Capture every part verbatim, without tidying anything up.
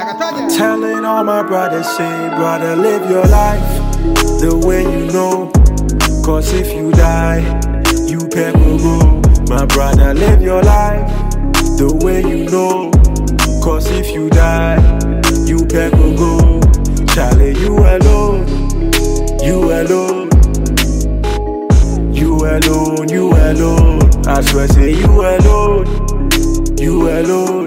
Telling all my brothers, say, brother, live your life the way you know. Cause if you die, you pay go go. My brother, live your life the way you know. Cause if you die, you pay go go. Charlie, you alone, you alone, you alone, you alone. I swear, say you alone, you alone,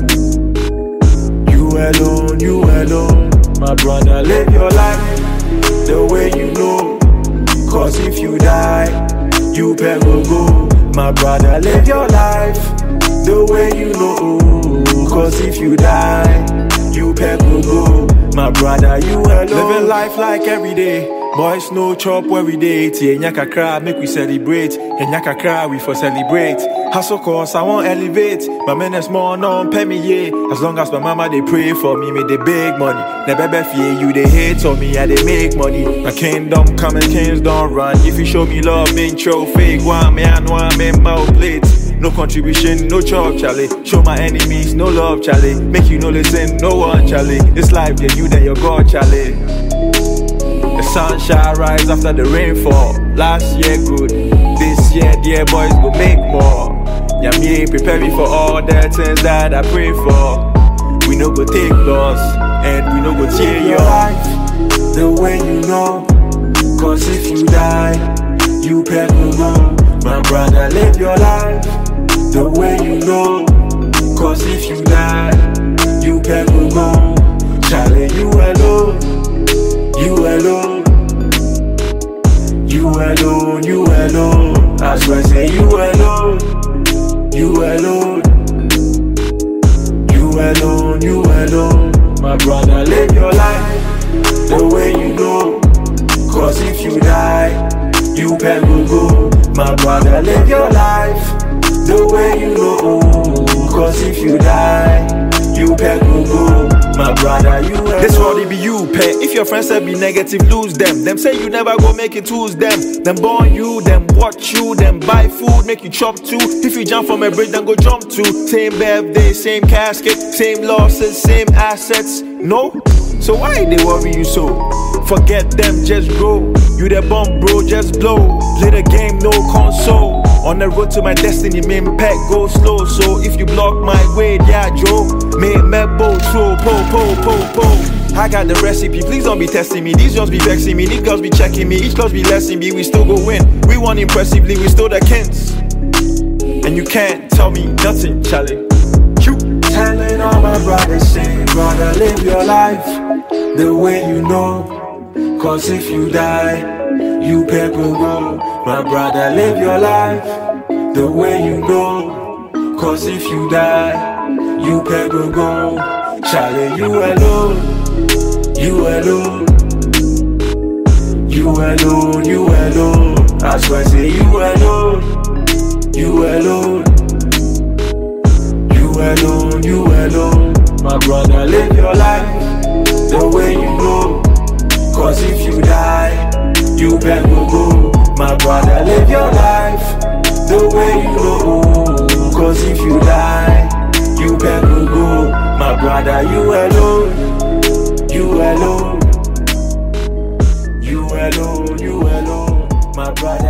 you alone, you alone. My brother, live your life the way you know. Cause if you die, you pay go go. My brother, live your life the way you know. Cause if you die, you pay go go. My brother, you alone. Living life like every day. Boys no chop every day. Tie nyaka cry, make we celebrate. And nyaka cry, we for celebrate. Hustle cause I won't elevate. My men is more non pay me yeah. As long as my mama they pray for me, make the big money. Never fear you, they hate on me, I they make money. My kingdom come and kings don't run. If you show me love, make show fake one, me I know I'm in my plate. No contribution, no chop, Charlie. Show my enemies, no love, Charlie. Make you no listen, no one, Charlie. This life, yeah, you then your God, Charlie. The sunshine rise after the rainfall. Last year good, this year, dear boys, go make more. Yeah, me prepare me for all the things that I pray for. We no go take loss, and we no go tear your life the way you know. Cause if you die, you pay go go. My brother, live your life the way you know. Cause if you die, you pay go go. Charlie, you alone, you alone, you alone, you alone. I swear, say you alone, you alone, you alone, you alone. My brother, live your life the way you know. Cause if you die, you pay go go. My brother, live your life the way you know. Cause if you die, you pay go go. My brother, you alone. This world it be you pay. If your friends say be negative, lose them. Them say you never go make it, lose them. Them born you, them watch you, them buy food, make you chop too. If you jump from a bridge, then go jump too. Same birthday, same casket, same losses, same assets. No? So why they worry you so? Forget them, just grow. You the bomb, bro, just blow. Play the game, no console. On the road to my destiny, main pack go slow. So if you block my way, yeah, Joe. Make me bow, so po, po, po, po. I got the recipe, please don't be testing me. These girls be vexing me, these girls be checking me. Each girls be lessing me, we still go win. We won impressively, we still the kings. And you can't tell me nothing, Charlie. You telling all my brothers, say, brother, live your life the way you know. Cause if you die, you pay go go. My brother, live your life the way you know. Cause if you die, you pay go go. Charlie, you alone, you alone, you alone, you alone. I swear, say you alone, you alone, you alone, you alone. My brother, live your life the way you know. Cause if you die, you pay go go. My brother, live your life the way you know. Cause if you die, you pay go go. My brother, you alone, you alone, you alone, you alone. My brother.